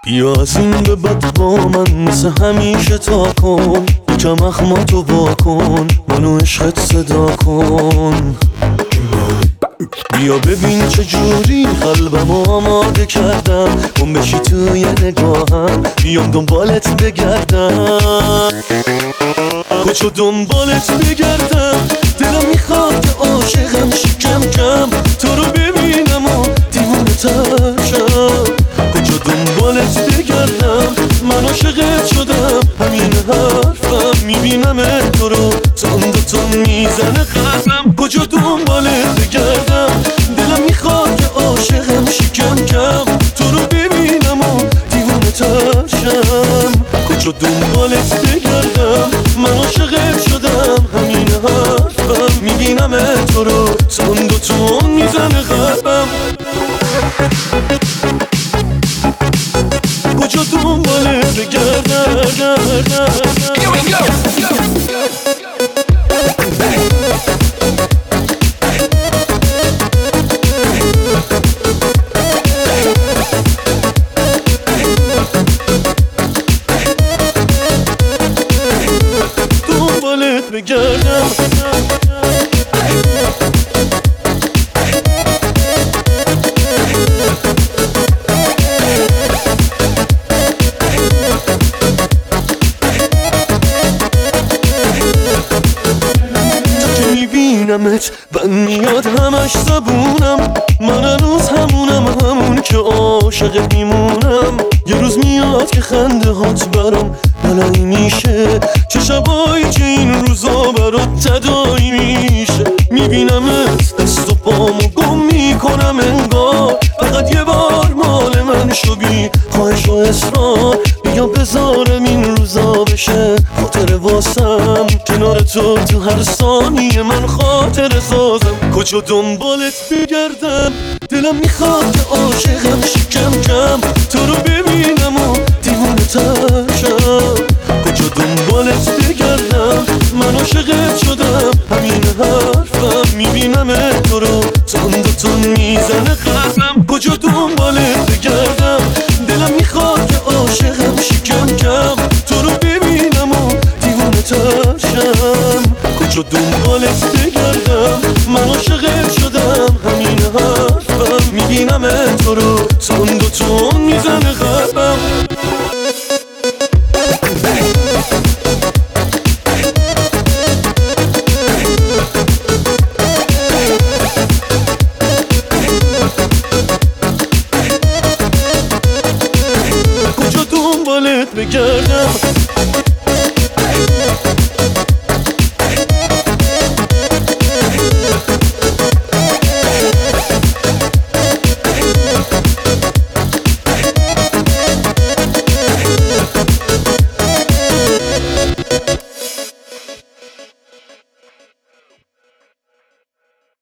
بیا از این به بعد با من مثل همیشه تا کن، یکم اخماتو با کن، منو عشقت صدا کن. بیا ببین چجوری قلبمو آماده کردم، گم بشی توی نگاهم، بیام دنبالت بگردم، کجا دنبالت بگردم. دلم میخواد که عاشقم شی کم کم، تو رو ببینم و دیوونه تر شم. کجا دنبالت بگردم، من عاشقت شدم، همین حرفم میبینم تو رو تون میزنه قلبم. کجا دنبالت بگردم، دلم میخواد که عاشقم شی کم کم، تو رو ببینم و دیوونه تر شم. کجا دنبالت بگردم، من عاشقت شدم، همین حرفم میبینم تو رو تون میزنه قلبم. کجا دنبالت بگردم. دنبالت بگردم. میبینمت بند میاد همش زبونم، من هنوز همون که عاشقت میمونم. یه روز میاد که خنده هات برام بلایی میشه، چه شبایی که این روزا برات تدایی میشه. میبینمت دست و پامو گم میکنم انگار، فقط یه بار مال من شو بی خواهش و اصرار. بیا بذارم این روزا بشه خاطر واسم، کنار تو هر ثانیه من خاطر سازم. کجا دنبالت بگردم، دلم میخواد که عاشقم شی کم کم، تو رو ببینم و دیوونه تر شم. کجا دنبالت بگردم، من عاشقت شدم، همین حرفم میبینم تو رو تون میزنه قلبم. کجا دنبالت بگردم، دلم میخواد که عاشقم شی کم کم، تو رو ببینم و دیوونه تر شم. کجا دنبالت بگردم، من عاشقت شدم، همین حرفم میبینم تو رو تون میزنه قلبم.